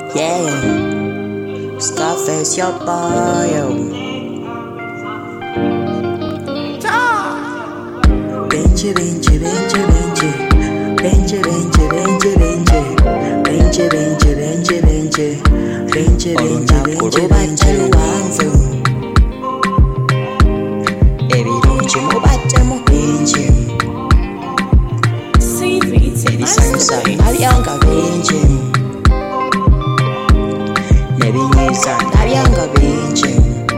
Yeah, Scarface, your boy, yo. Benji, Benji, Benji, Benji, Benji, Benji, Benji, Benji, Benji, Benji, Benji, Benji, Benji, Benji, Benji, Benji, wangu. Ebirungi mubatte mu bingi, ebisanyusa nabyanga bingi, nebinyiiza nabyanga bingi.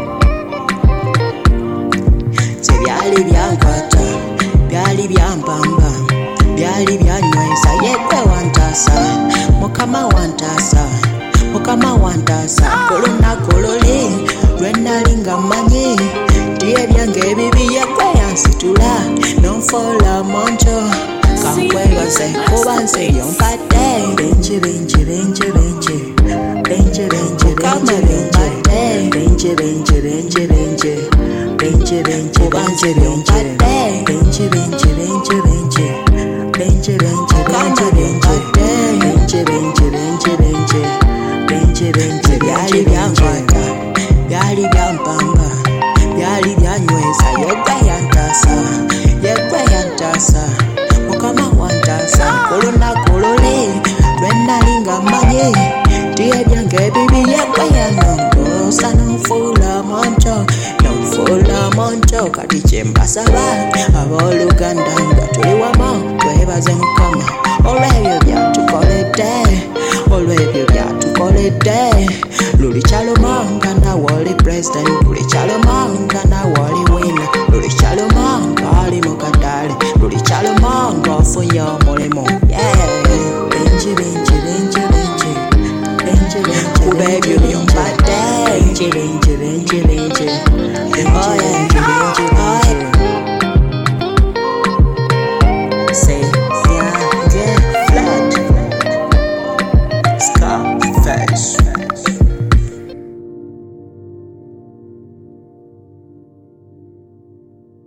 Tebyali byankwata, byali byampamba, byali byanyweza, yegwe wantasa, mukama wantasa, mukama wantasa. Olunaku luli lwe nnali nga mmanyi nti ebyange ebibi yegwe yansitula, nonfoola monjo kankwebaze kuba nze yompadde. Benji, Benji, Benji, Benji, Benji, Benji, Benji, Benji, Benji, Benji, Benji, Benji, Benji, Benji, kuba nze yompadde. Benji, Benji, Benji, Benji, Benji, Benji, Benji, Benji, Benji, Benji, Benji, Benji, Benji, byali byankwata, byali byampamba, byali byanyweza, yegwe yantasa, yegwe yantasa, mukama wantasa. Olunaku luli lwe nnali nga mmanyi nti ebyange ebibi yegwe yanongosa, nonfuula monjo, nonfuula monjo. Kati kye mbasaba abooluganda nga tuli wamu, twebaze mukama olw'ebyo byatukoledde, olw'ebyo byatukoledde. Luli kyalumanga nawe oli president, luli kyalumanga nawe oli winner, luli kyalumanga ali mu katale, luli kyalumanga ofunye omulimu. Benji, Benji, Benji, Benji, Benji, Benji, kuba ebyo byompadde. Benji, Benji, Benji, Benji, oh yeah.